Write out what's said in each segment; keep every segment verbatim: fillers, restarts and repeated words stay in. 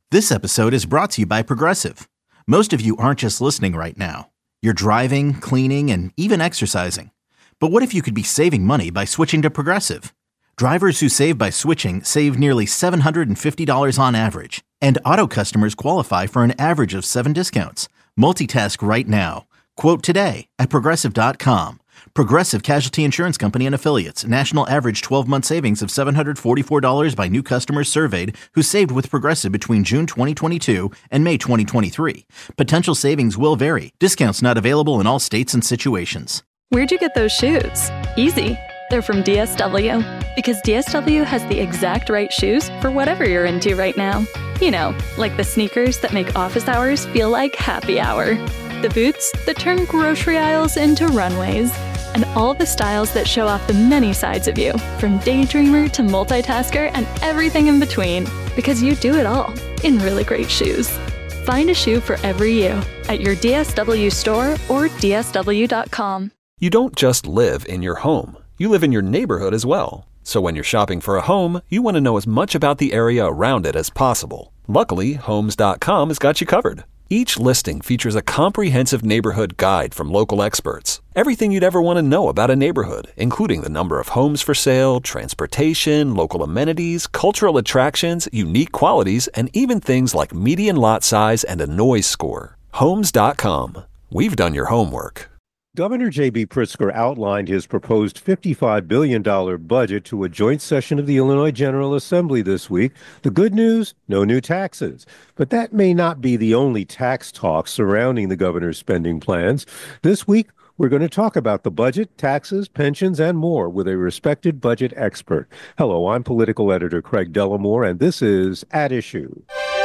This episode is brought to you by Progressive. Most of you aren't just listening right now. You're driving, cleaning, and even exercising. But what if you could be saving money by switching to Progressive? Drivers who save by switching save nearly seven hundred fifty dollars on average. And auto customers qualify for an average of seven discounts. Multitask right now. Quote today at Progressive dot com. Progressive Casualty Insurance Company and Affiliates. National average twelve-month savings of seven hundred forty-four dollars by new customers surveyed who saved with Progressive between June twenty twenty-two and May twenty twenty-three. Potential savings will vary. Discounts not available in all states and situations. Where'd you get those shoes? Easy. They're from D S W. Because D S W has the exact right shoes for whatever you're into right now. You know, like the sneakers that make office hours feel like happy hour. The boots that turn grocery aisles into runways. And all the styles that show off the many sides of you, from daydreamer to multitasker and everything in between, because you do it all in really great shoes. Find a shoe for every you at your D S W store or D S W dot com. You don't just live in your home, you live in your neighborhood as well. So when you're shopping for a home, you want to know as much about the area around it as possible. Luckily, Homes dot com has got you covered. Each listing features a comprehensive neighborhood guide from local experts. Everything you'd ever want to know about a neighborhood, including the number of homes for sale, transportation, local amenities, cultural attractions, unique qualities, and even things like median lot size and a noise score. Homes dot com. We've done your homework. Governor J B. Pritzker outlined his proposed fifty-five billion dollars budget to a joint session of the Illinois General Assembly this week. The good news, no new taxes. But that may not be the only tax talk surrounding the governor's spending plans. This week, we're going to talk about the budget, taxes, pensions, and more with a respected budget expert. Hello, I'm political editor Craig Dellamore, and this is At Issue.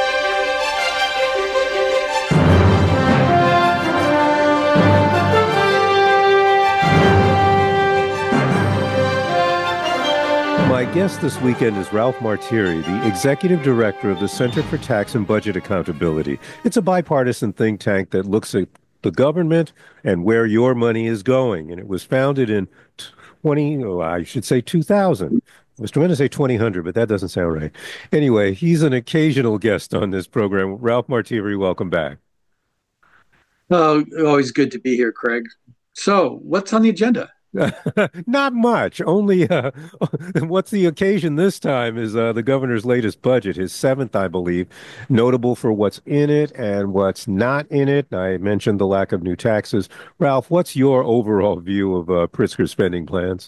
My guest this weekend is Ralph Martiri, the executive director of the Center for Tax and Budget Accountability. It's a bipartisan think tank that looks at the government and where your money is going. And it was founded in twenty, oh, I should say two thousand. I was trying to say twenty hundred, but that doesn't sound right. Anyway, he's an occasional guest on this program. Ralph Martiri, welcome back. Oh, always good to be here, Craig. So, what's on the agenda? Not much. Only uh, what's the occasion this time is uh, the governor's latest budget, his seventh, I believe, notable for what's in it and what's not in it. I mentioned the lack of new taxes. Ralph, what's your overall view of uh, Pritzker's spending plans?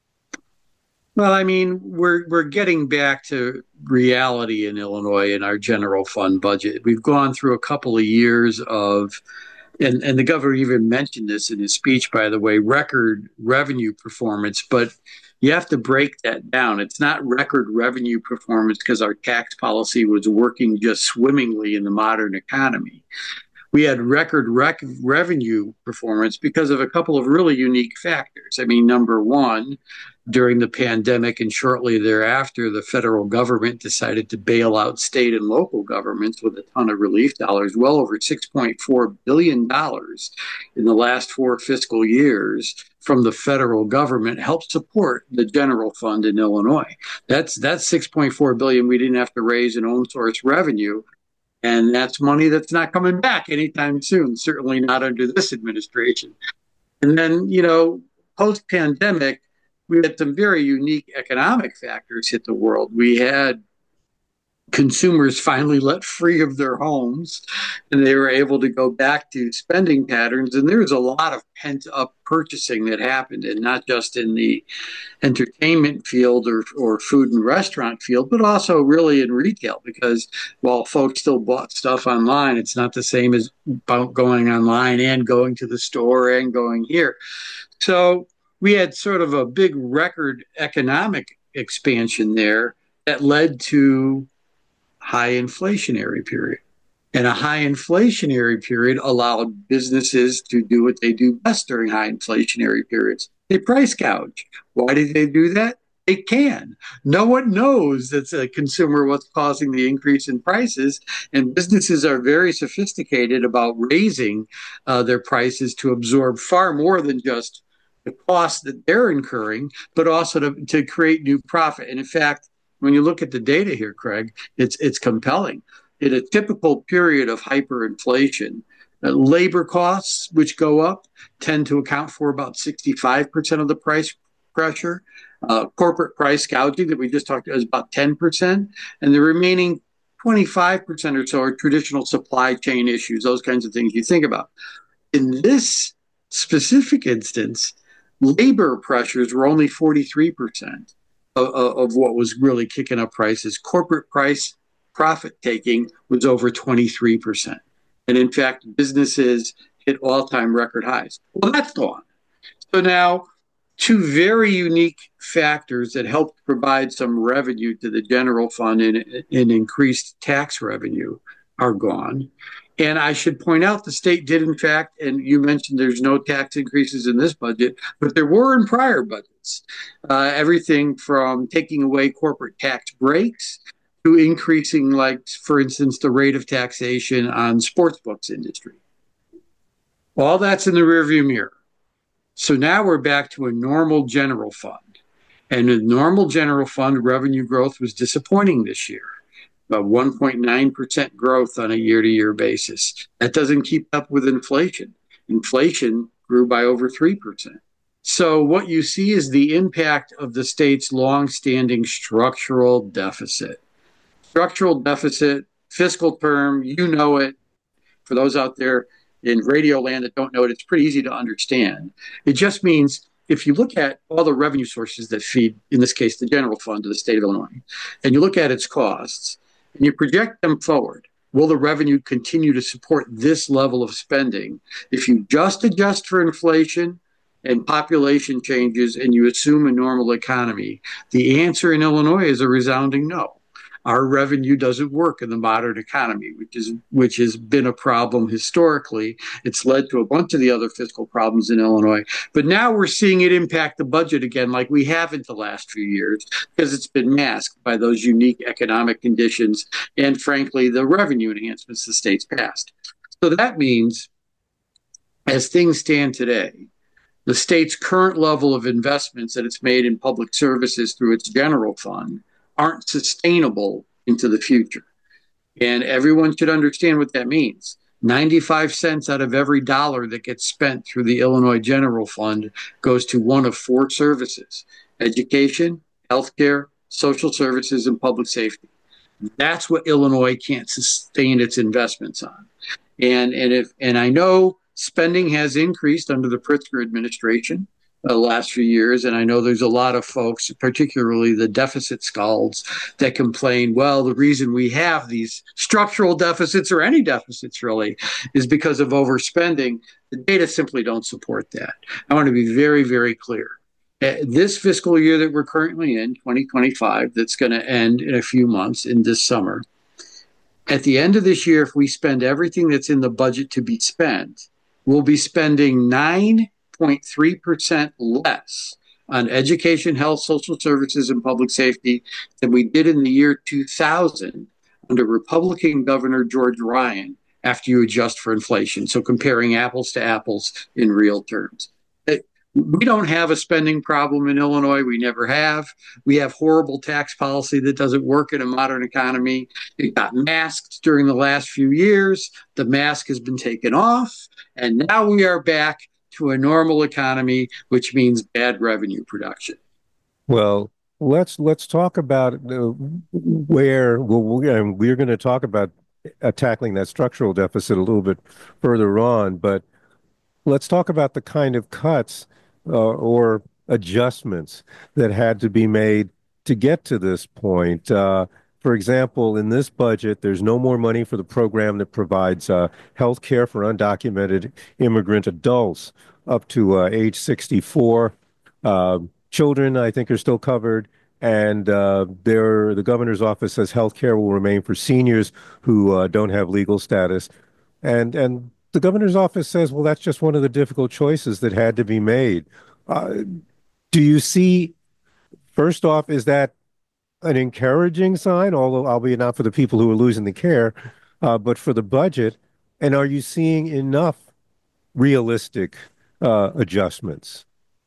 Well, I mean, we're we're getting back to reality in Illinois in our general fund budget. We've gone through a couple of years of And, and the governor even mentioned this in his speech, by the way, record revenue performance. But you have to break that down. It's not record revenue performance because our tax policy was working just swimmingly in the modern economy. We had record rec- revenue performance because of a couple of really unique factors. I mean, number one, during the pandemic and shortly thereafter, the federal government decided to bail out state and local governments with a ton of relief dollars, well over six point four billion dollars in the last four fiscal years from the federal government helped support the general fund in Illinois. That's that's six point four billion dollars we didn't have to raise in own source revenue. And that's money that's not coming back anytime soon, certainly not under this administration. And then, you know, post-pandemic, we had some very unique economic factors hit the world. We had consumers finally let free of their homes, and they were able to go back to spending patterns. And there was a lot of pent-up purchasing that happened, and not just in the entertainment field or, or food and restaurant field, but also really in retail, because while folks still bought stuff online, it's not the same as going online and going to the store and going here. So we had sort of a big record economic expansion there that led to high inflationary period. And a high inflationary period allowed businesses to do what they do best during high inflationary periods. They price gouge. Why did they do that? They can. No one knows that's a consumer what's causing the increase in prices, and businesses are very sophisticated about raising uh, their prices to absorb far more than just the cost that they're incurring, but also to, to create new profit. And in fact, when you look at the data here, Craig, it's it's compelling. in a typical period of hyperinflation, uh, labor costs, which go up, tend to account for about sixty-five percent of the price pressure. Uh, corporate price gouging that we just talked about is about ten percent. And the remaining twenty-five percent or so are traditional supply chain issues, those kinds of things you think about. In this specific instance, labor pressures were only forty-three percent of, of what was really kicking up prices. Corporate price profit taking was over twenty-three percent. And in fact, businesses hit all-time record highs. Well, that's gone. So now, two very unique factors that helped provide some revenue to the general fund in, in increased tax revenue are gone. And I should point out the state did, in fact, and you mentioned there's no tax increases in this budget, but there were in prior budgets. Uh, everything from taking away corporate tax breaks to increasing, like, for instance, the rate of taxation on sportsbooks industry. All that's in the rearview mirror. So now we're back to a normal general fund. And the normal general fund revenue growth was disappointing this year. About one point nine percent growth on a year-to-year basis. That doesn't keep up with inflation. Inflation grew by over three percent. So what you see is the impact of the state's long-standing structural deficit. Structural deficit, fiscal term, you know it. For those out there in radio land that don't know it, it's pretty easy to understand. It just means if you look at all the revenue sources that feed, in this case, the general fund of the state of Illinois, and you look at its costs, and you project them forward, will the revenue continue to support this level of spending? If you just adjust for inflation and population changes and you assume a normal economy, the answer in Illinois is a resounding no. Our revenue doesn't work in the modern economy, which is which has been a problem historically. It's led to a bunch of the other fiscal problems in Illinois. But now we're seeing it impact the budget again like we haven't the last few years because it's been masked by those unique economic conditions and, frankly, the revenue enhancements the state's passed. So that means, as things stand today, the state's current level of investments that it's made in public services through its general fund aren't sustainable into the future. And everyone should understand what that means. ninety-five cents out of every dollar that gets spent through the Illinois General Fund goes to one of four services: education, healthcare, social services, and public safety. That's what Illinois can't sustain its investments on. And, and, if, and I know spending has increased under the Pritzker administration the last few years. And I know there's a lot of folks, particularly the deficit scalds, that complain, well, the reason we have these structural deficits, or any deficits really, is because of overspending. The data simply don't support that. I want to be very, very clear. This fiscal year that we're currently in, twenty twenty-five, that's going to end in a few months in this summer, at the end of this year, if we spend everything that's in the budget to be spent, we'll be spending nine zero point three percent less on education, health, social services, and public safety than we did in the year two thousand under Republican Governor George Ryan after you adjust for inflation. So comparing apples to apples in real terms. We don't have a spending problem in Illinois. We never have. We have horrible tax policy that doesn't work in a modern economy. It got masked during the last few years. The mask has been taken off, and now we are back to a normal economy, which means bad revenue production. Well, let's let's talk about uh, where well, we're, we're going to talk about uh, tackling that structural deficit a little bit further on, but let's talk about the kind of cuts uh, or adjustments that had to be made to get to this point. Uh, For example, in this budget, there's no more money for the program that provides uh, health care for undocumented immigrant adults up to uh, age sixty-four. Uh, children, I think, are still covered. And uh, there, the governor's office says health care will remain for seniors who uh, don't have legal status. And, and the governor's office says, well, that's just one of the difficult choices that had to be made. Uh, do you see, first off, is that an encouraging sign, although albeit not for the people who are losing the care, uh, but for the budget? And are you seeing enough realistic uh, adjustments?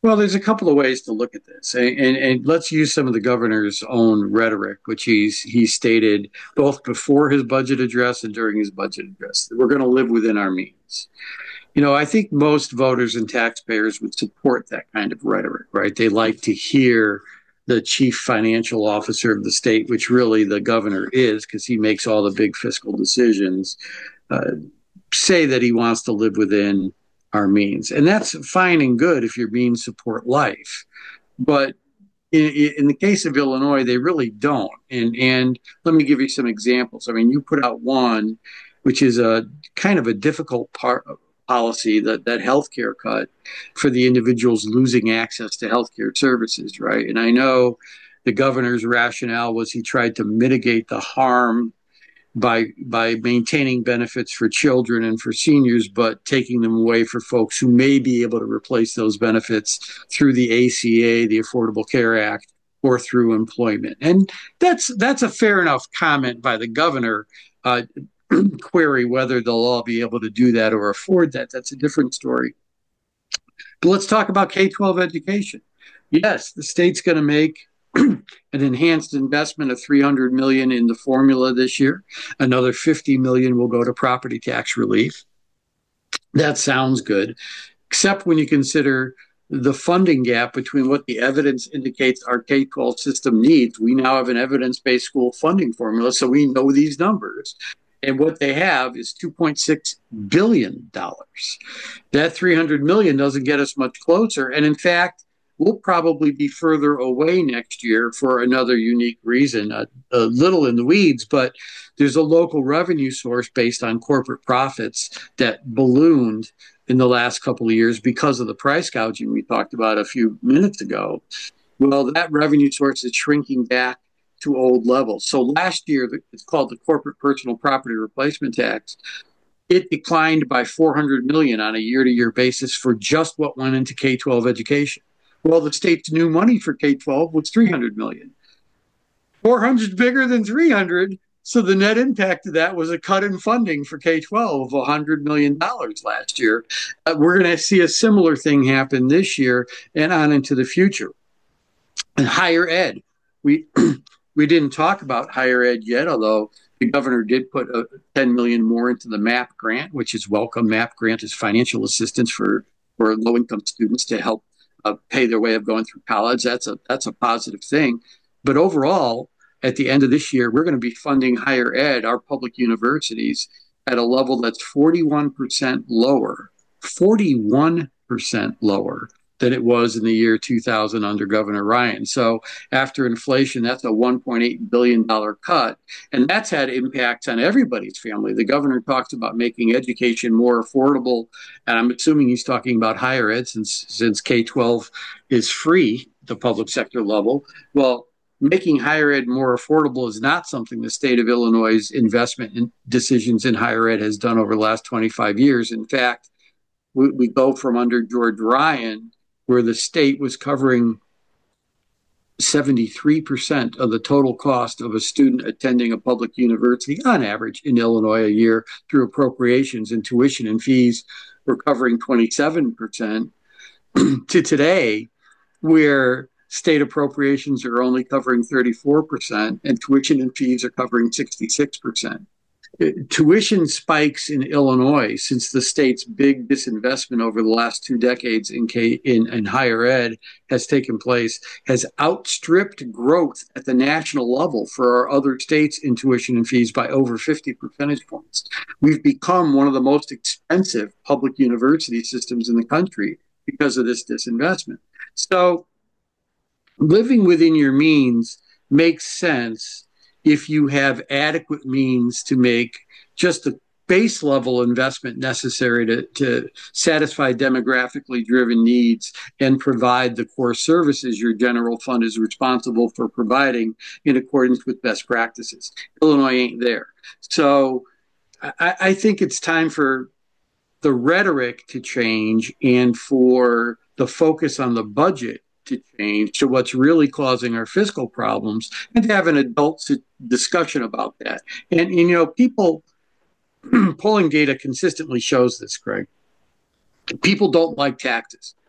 Well, there's a couple of ways to look at this, and, and, and let's use some of the governor's own rhetoric, which he's he stated both before his budget address and during his budget address, that we're going to live within our means. You know, I think most voters and taxpayers would support that kind of rhetoric, right? They like to hear the chief financial officer of the state, which really the governor is because he makes all the big fiscal decisions, uh, say that he wants to live within our means. And that's fine and good if your means support life. But in, in the case of Illinois, they really don't. And, and let me give you some examples. I mean, you put out one, which is a kind of a difficult part of policy, that, that healthcare cut for the individuals losing access to healthcare services, right? And I know the governor's rationale was he tried to mitigate the harm by by maintaining benefits for children and for seniors, but taking them away for folks who may be able to replace those benefits through the A C A, the Affordable Care Act, or through employment. And that's that's a fair enough comment by the governor. Uh, query whether they'll all be able to do that or afford that. That's a different story. But let's talk about K twelve education. Yes, the state's going to make an enhanced investment of three hundred million dollars in the formula this year. Another fifty million dollars will go to property tax relief. That sounds good, except when you consider the funding gap between what the evidence indicates our K twelve system needs. We now have an evidence-based school funding formula, so we know these numbers. And what they have is two point six billion dollars. That three hundred million dollars doesn't get us much closer. And in fact, we'll probably be further away next year for another unique reason, a, a little in the weeds, but there's a local revenue source based on corporate profits that ballooned in the last couple of years because of the price gouging we talked about a few minutes ago. Well, that revenue source is shrinking back to old levels. So last year, it's called the Corporate Personal Property Replacement Tax. It declined by four hundred million dollars on a year-to-year basis for just what went into K twelve education. Well, the state's new money for K twelve was three hundred million dollars. four hundred is bigger than three hundred, so the net impact of that was a cut in funding for K twelve of one hundred million dollars last year. Uh, we're going to see a similar thing happen this year and on into the future. And higher ed, we we didn't talk about higher ed yet, although the governor did put a ten million dollars more into the MAP grant, which is welcome. MAP grant is financial assistance for, for low-income students to help uh, pay their way of going through college. That's a that's a positive thing. But overall, at the end of this year, we're going to be funding higher ed, our public universities, at a level that's forty-one percent lower, forty-one percent lower than it was in the year two thousand under Governor Ryan. So after inflation, that's a one point eight billion dollars cut. And that's had impacts on everybody's family. The governor talks about making education more affordable. And I'm assuming he's talking about higher ed since, since K twelve is free at the public sector level. Well, making higher ed more affordable is not something the state of Illinois' investment in decisions in higher ed has done over the last twenty-five years. In fact, we, we go from under George Ryan, where the state was covering seventy-three percent of the total cost of a student attending a public university on average in Illinois a year through appropriations and tuition and fees, were covering twenty-seven percent to today, where state appropriations are only covering thirty-four percent and tuition and fees are covering sixty-six percent. Tuition spikes in Illinois since the state's big disinvestment over the last two decades in, K, in, in higher ed has taken place, has outstripped growth at the national level for our other states in tuition and fees by over fifty percentage points. We've become one of the most expensive public university systems in the country because of this disinvestment. So living within your means makes sense if you have adequate means to make just the base level investment necessary to, to satisfy demographically driven needs and provide the core services your general fund is responsible for providing in accordance with best practices. Illinois ain't there. So I, I think it's time for the rhetoric to change and for the focus on the budget to change to what's really causing our fiscal problems, and to have an adult discussion about that. And, and you know, people, polling data consistently shows this, Craig. People don't like taxes.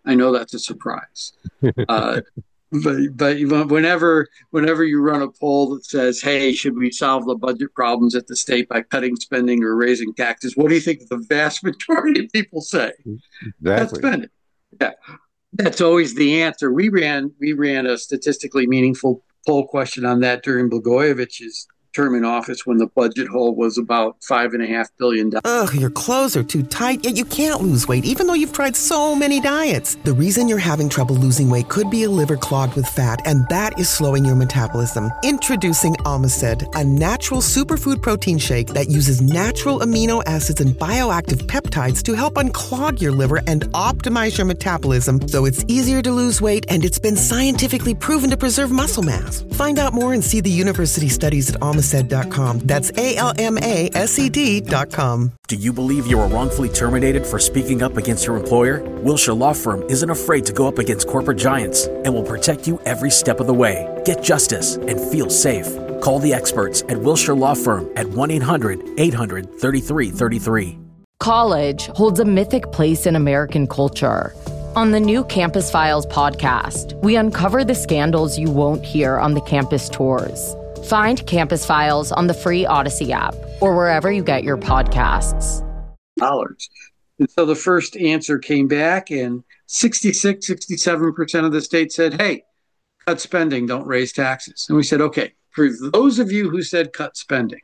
I know that's a surprise. Uh, but but whenever whenever you run a poll that says, hey, should we solve the budget problems at the state by cutting spending or raising taxes, what do you think the vast majority of people say? Exactly. Cut spending. Yeah. That's always the answer. We ran we ran a statistically meaningful poll question on that during Blagojevich's term in office when the budget hole was about five and a half billion dollars. Ugh, your clothes are too tight, yet you can't lose weight, even though you've tried so many diets. The reason you're having trouble losing weight could be a liver clogged with fat, and that is slowing your metabolism. Introducing Omicid, a natural superfood protein shake that uses natural amino acids and bioactive peptides to help unclog your liver and optimize your metabolism so it's easier to lose weight, and it's been scientifically proven to preserve muscle mass. Find out more and see the university studies at Omicid dot com. That's A L M A S E D dot com. Do you believe you were wrongfully terminated for speaking up against your employer? Wilshire Law Firm isn't afraid to go up against corporate giants and will protect you every step of the way. Get justice and feel safe. Call the experts at Wilshire Law Firm at one eight hundred eight hundred thirty-three thirty-three. College holds a mythic place in American culture. On the new Campus Files podcast, we uncover the scandals you won't hear on the campus tours. Find Campus Files on the free Odyssey app or wherever you get your podcasts. Dollars. And so the first answer came back, and sixty-six, sixty-seven percent of the state said, hey, cut spending, don't raise taxes. And we said, okay, for those of you who said cut spending,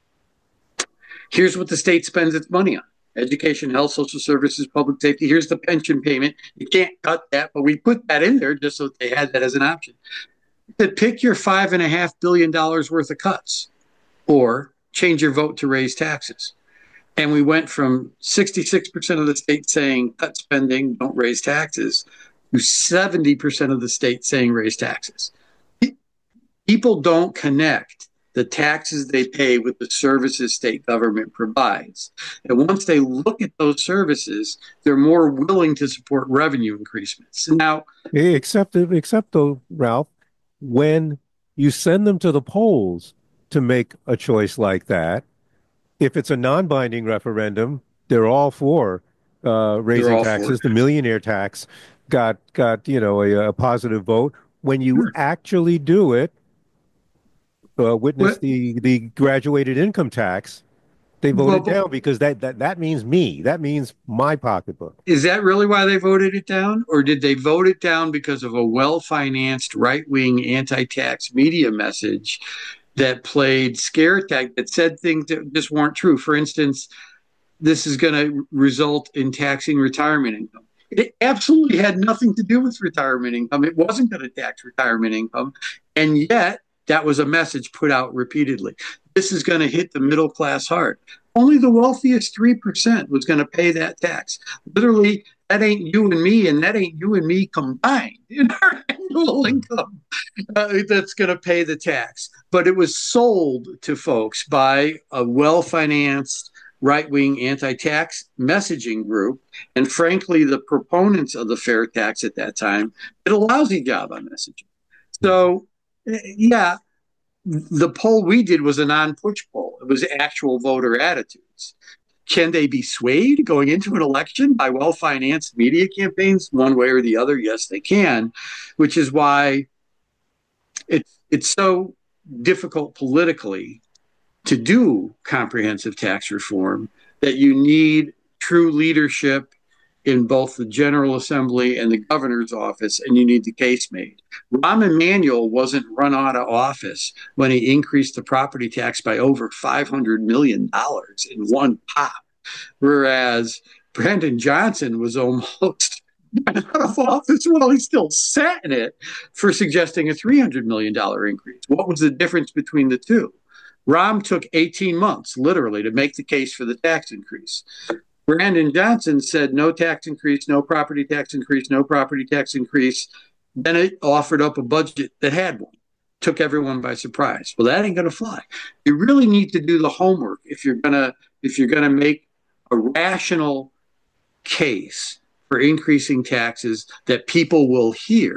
here's what the state spends its money on. Education, health, social services, public safety. Here's the pension payment. You can't cut that, but we put that in there just so they had that as an option. To pick your five and a half billion dollars worth of cuts, or change your vote to raise taxes. And we went from sixty-six percent of the state saying cut spending, don't raise taxes, to seventy percent of the state saying raise taxes. People don't connect the taxes they pay with the services state government provides. And once they look at those services, they're more willing to support revenue increases. Now, except, except though, Ralph, when you send them to the polls to make a choice like that, if it's a non-binding referendum, they're all for uh, raising all taxes. For the millionaire tax got, got you know, a, a positive vote. When you sure. actually do it, uh, witness what? the the graduated income tax, they voted well, down because that, that that means me. That means my pocketbook. Is that really why they voted it down? Or did they vote it down because of a well-financed right-wing anti-tax media message that played scare tag, that said things that just weren't true? For instance, this is going to result in taxing retirement income. It absolutely had nothing to do with retirement income. It wasn't going to tax retirement income. And yet, that was a message put out repeatedly. This is going to hit the middle class hard. Only the wealthiest three percent was going to pay that tax. Literally, that ain't you and me, and that ain't you and me combined in our annual income uh, that's going to pay the tax. But it was sold to folks by a well-financed right-wing anti-tax messaging group. And frankly, the proponents of the fair tax at that time did a lousy job on messaging. So, yeah, the poll we did was a non-push poll. It was actual voter attitudes. Can they be swayed going into an election by well-financed media campaigns one way or the other? Yes, they can, which is why it's it's so difficult politically to do comprehensive tax reform that you need true leadership in both the General Assembly and the governor's office, and you need the case made. Rahm Emanuel wasn't run out of office when he increased the property tax by over five hundred million dollars in one pop, whereas Brandon Johnson was almost out of office while he still sat in it for suggesting a three hundred million dollars increase. What was the difference between the two? Rahm took eighteen months, literally, to make the case for the tax increase. Brandon Johnson said no tax increase, no property tax increase, no property tax increase. Then it offered up a budget that had one. Took everyone by surprise. Well, that ain't going to fly. You really need to do the homework if you're going to if you're going to make a rational case for increasing taxes that people will hear.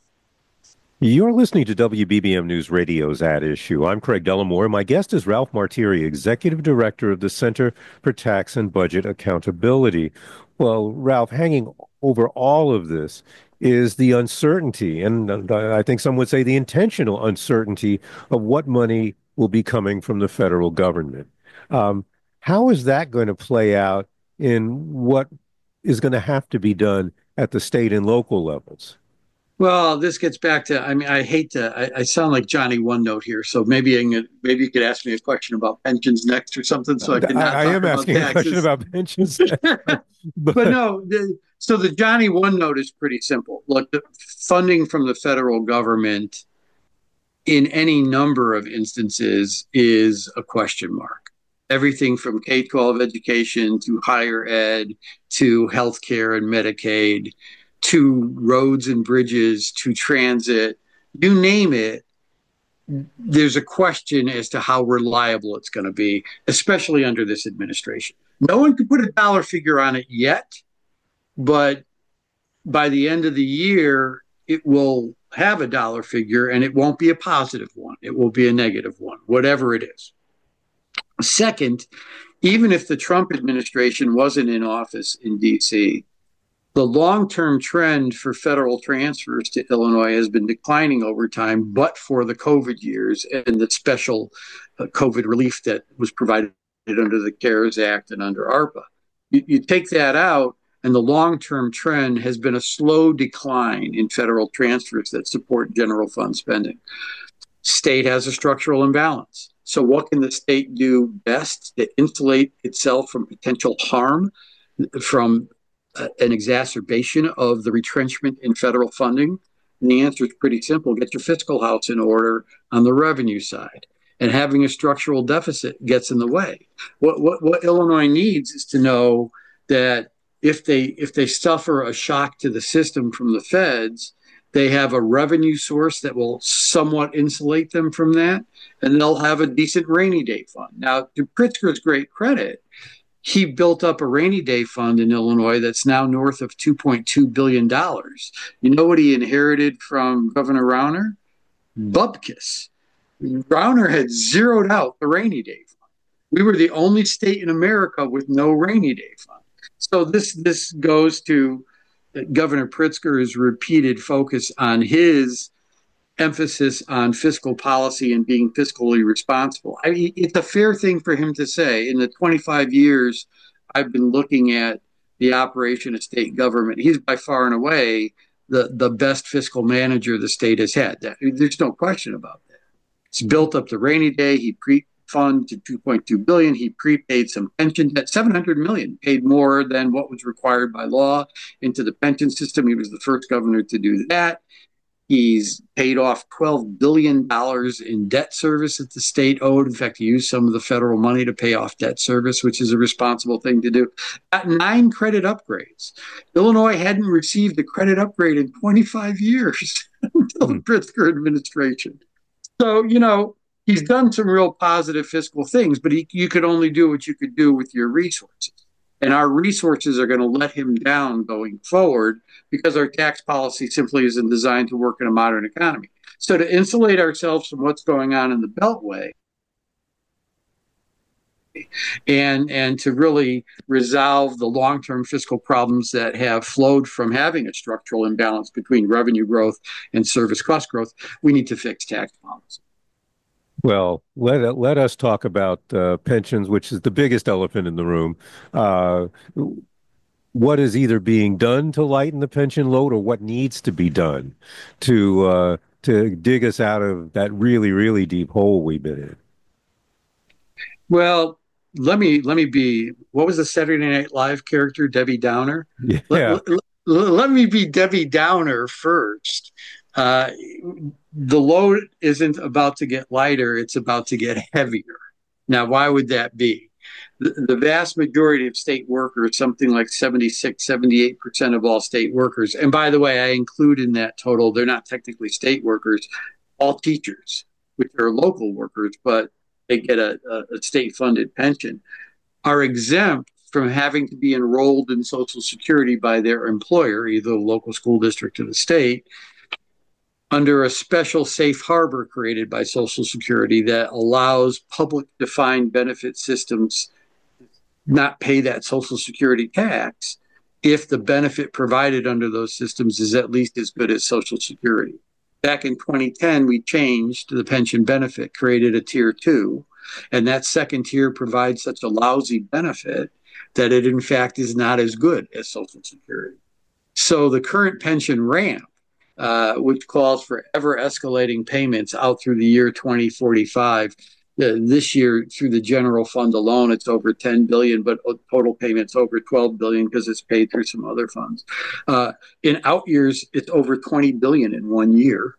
You're listening to W B B M News Radio's At Issue. I'm Craig Dellamore. My guest is Ralph Martiri, Executive Director of the Center for Tax and Budget Accountability. Well, Ralph, hanging over all of this is the uncertainty, and I think some would say the intentional uncertainty of what money will be coming from the federal government. Um, how is that going to play out in what is going to have to be done at the state and local levels? Well, this gets back to, I mean, I hate to, I, I sound like Johnny One Note here, so maybe I can, maybe you could ask me a question about pensions next or something, so I can not I, I talk am about asking taxes. a question about pensions. but, but no, the, so the Johnny One Note is pretty simple. Look, the funding from the federal government in any number of instances is a question mark. Everything from K twelve education to higher ed to healthcare and Medicaid to roads and bridges, to transit, you name it, there's a question as to how reliable it's going to be, especially under this administration. No one can put a dollar figure on it yet, but by the end of the year, it will have a dollar figure, and it won't be a positive one. It will be a negative one, whatever it is. Second, even if the Trump administration wasn't in office in D C, the long-term trend for federal transfers to Illinois has been declining over time, but for the COVID years and the special uh, COVID relief that was provided under the CARES Act and under ARPA. You, you take that out, and the long-term trend has been a slow decline in federal transfers that support general fund spending. State has a structural imbalance. So what can the state do best to insulate itself from potential harm from Uh, an exacerbation of the retrenchment in federal funding? And the answer is pretty simple. Get your fiscal house in order on the revenue side. And having a structural deficit gets in the way. What, what, what Illinois needs is to know that if they, if they suffer a shock to the system from the feds, they have a revenue source that will somewhat insulate them from that, and they'll have a decent rainy day fund. Now, to Pritzker's great credit, he built up a rainy day fund in Illinois that's now north of two point two billion dollars. You know what he inherited from Governor Rauner? Bupkis. Rauner had zeroed out the rainy day fund. We were the only state in America with no rainy day fund. So this, this goes to Governor Pritzker's repeated focus on his emphasis on fiscal policy and being fiscally responsible. I mean, it's a fair thing for him to say. In the twenty-five years I've been looking at the operation of state government, he's by far and away the, the best fiscal manager the state has had. That, there's no question about that. He's built up the rainy day. He pre-funded to two point two billion dollars. He prepaid some pension debt, seven hundred million dollars, paid more than what was required by law into the pension system. He was the first governor to do that. He's paid off twelve billion dollars in debt service that the state owed. In fact, he used some of the federal money to pay off debt service, which is a responsible thing to do. Got nine credit upgrades. Illinois hadn't received a credit upgrade in twenty-five years until the Pritzker administration. So, you know, he's done some real positive fiscal things, but he, you could only do what you could do with your resources. And our resources are going to let him down going forward because our tax policy simply isn't designed to work in a modern economy. So to insulate ourselves from what's going on in the Beltway and, and to really resolve the long-term fiscal problems that have flowed from having a structural imbalance between revenue growth and service cost growth, we need to fix tax policy. Well, let let us talk about uh, pensions, which is the biggest elephant in the room. Uh, what is either being done to lighten the pension load, or what needs to be done to uh, to dig us out of that really, really deep hole we've been in? Well, let me let me be. What was the Saturday Night Live character, Debbie Downer? Yeah. Let, let, let me be Debbie Downer first. Uh, the load isn't about to get lighter, it's about to get heavier. Now, why would that be? The, the vast majority of state workers, something like seventy-six, seventy-eight percent of all state workers, and by the way, I include in that total, they're not technically state workers, all teachers, which are local workers, but they get a, a, a state-funded pension, are exempt from having to be enrolled in Social Security by their employer, either the local school district or the state, under a special safe harbor created by Social Security that allows public defined benefit systems not pay that Social Security tax if the benefit provided under those systems is at least as good as Social Security. Back in twenty ten, we changed the pension benefit, created a tier two, and that second tier provides such a lousy benefit that it in fact is not as good as Social Security. So the current pension ramp, uh, which calls for ever escalating payments out through the year twenty forty-five, uh, this year through the general fund alone, it's over ten billion dollars, but total payments over twelve billion dollars because it's paid through some other funds. Uh, in out years, it's over twenty billion dollars in one year.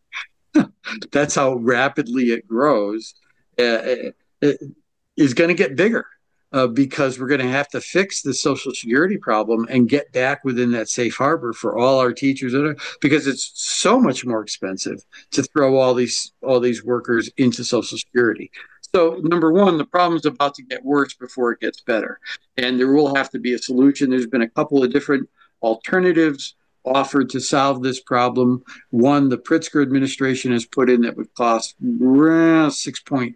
That's how rapidly it grows. Uh, it is going to get bigger. Uh, because we're going to have to fix the Social Security problem and get back within that safe harbor for all our teachers, because it's so much more expensive to throw all these all these workers into Social Security. So, number one, the problem's about to get worse before it gets better, and there will have to be a solution. There's been a couple of different alternatives offered to solve this problem. One, the Pritzker administration has put in that would cost around six point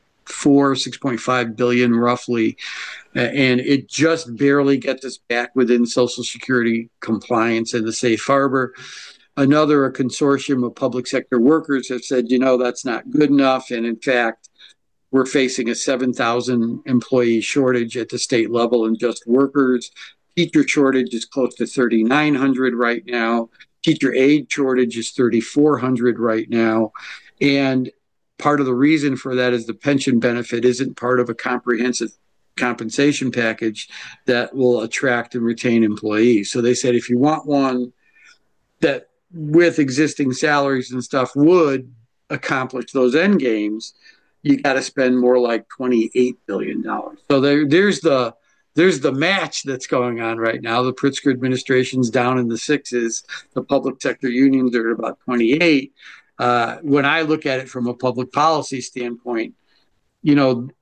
four, six point five billion roughly, and it just barely gets us back within Social Security compliance and the safe harbor. Another, a consortium of public sector workers have said, you know, that's not good enough, and in fact, we're facing a seven thousand employee shortage at the state level in just workers. Teacher shortage is close to thirty-nine hundred right now. Teacher aide shortage is thirty-four hundred right now, and part of the reason for that is the pension benefit isn't part of a comprehensive compensation package that will attract and retain employees. So they said, if you want one that with existing salaries and stuff would accomplish those end games, you got to spend more like twenty-eight billion dollars. So there, there's the there's the match that's going on right now. The Pritzker administration's down in the sixes. The public sector unions are at about twenty-eight. Uh, when I look at it from a public policy standpoint, you know,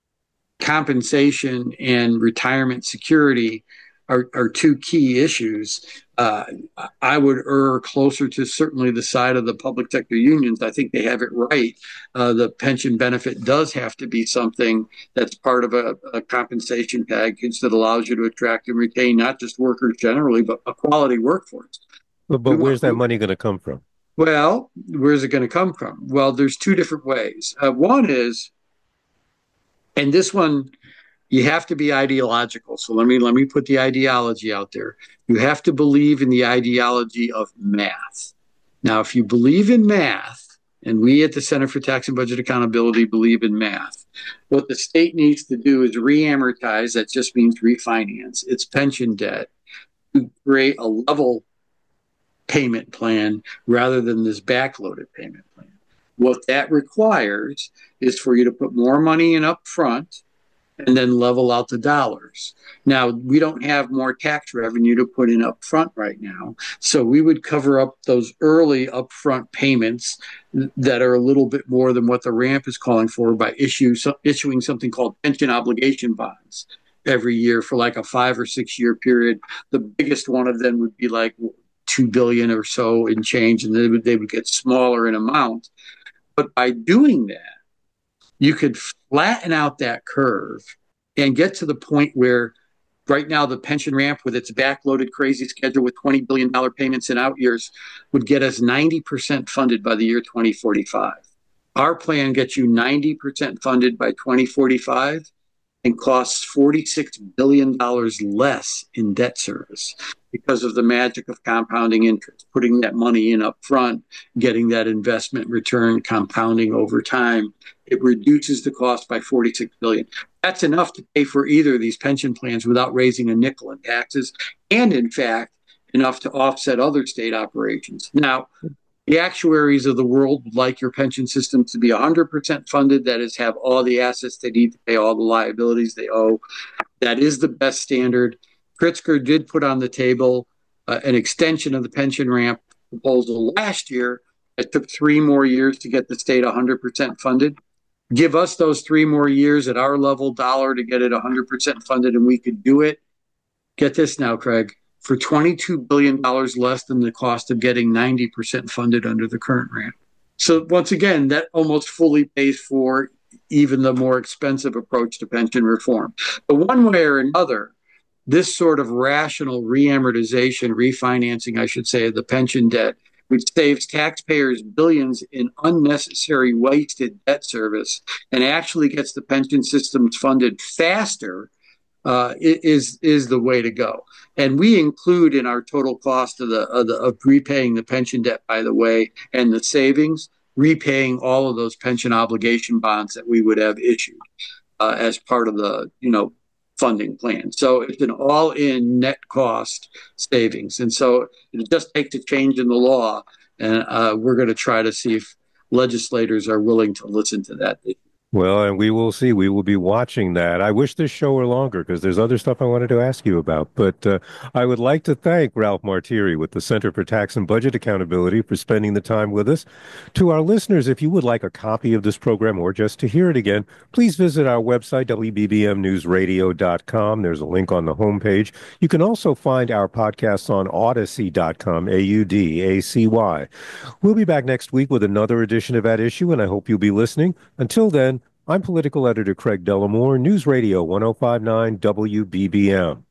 compensation and retirement security are, are two key issues. Uh, I would err closer to certainly the side of the public sector unions. I think they have it right. Uh, the pension benefit does have to be something that's part of a, a compensation package that allows you to attract and retain not just workers generally, but a quality workforce. But, but where's that money going to come from? Well, where's it going to come from? Well, there's two different ways. Uh, one is, and this one, you have to be ideological. So let me let me put the ideology out there. You have to believe in the ideology of math. Now, if you believe in math, and we at the Center for Tax and Budget Accountability believe in math, what the state needs to do is re-amortize, that just means refinance, its pension debt to create a level payment plan rather than this backloaded payment plan. What that requires is for you to put more money in up front and then level out the dollars. Now, we don't have more tax revenue to put in up front right now, so we would cover up those early upfront payments that are a little bit more than what the ramp is calling for by issue, so, issuing something called pension obligation bonds every year for like a five or six year period. The biggest one of them would be like two billion dollars or so in change, and they would, they would get smaller in amount. But by doing that, you could flatten out that curve and get to the point where right now the pension ramp with its backloaded crazy schedule with twenty billion dollars payments in out years would get us ninety percent funded by the year twenty forty-five. Our plan gets you ninety percent funded by twenty forty-five and costs forty-six billion dollars less in debt service because of the magic of compounding interest, putting that money in up front, getting that investment return, compounding over time. It reduces the cost by forty-six billion dollars. That's enough to pay for either of these pension plans without raising a nickel in taxes, and in fact, enough to offset other state operations. Now, the actuaries of the world would like your pension system to be one hundred percent funded, that is, have all the assets they need to pay all the liabilities they owe. That is the best standard. Pritzker did put on the table uh, an extension of the pension ramp proposal last year. It took three more years to get the state one hundred percent funded. Give us those three more years at our level dollar to get it one hundred percent funded, and we could do it. Get this now, Craig, for twenty-two billion dollars less than the cost of getting ninety percent funded under the current ramp. So once again, that almost fully pays for even the more expensive approach to pension reform. But one way or another, this sort of rational reamortization, refinancing, I should say, of the pension debt, which saves taxpayers billions in unnecessary wasted debt service and actually gets the pension systems funded faster, uh, is is the way to go. And we include in our total cost of the, of the of repaying the pension debt, by the way, and the savings, repaying all of those pension obligation bonds that we would have issued uh, as part of the, you know, funding plan. So it's an all-in net cost savings. And so it just takes a change in the law, and uh, we're going to try to see if legislators are willing to listen to that. Well, and we will see. We will be watching that. I wish this show were longer because there's other stuff I wanted to ask you about. But uh, I would like to thank Ralph Martiri with the Center for Tax and Budget Accountability for spending the time with us. To our listeners, if you would like a copy of this program or just to hear it again, please visit our website, W B B M news radio dot com. There's a link on the homepage. You can also find our podcasts on Audacy dot com, A U D A C Y. We'll be back next week with another edition of At Issue, and I hope you'll be listening. Until then, I'm political editor Craig Dellamore, News Radio one oh five point nine W B B M.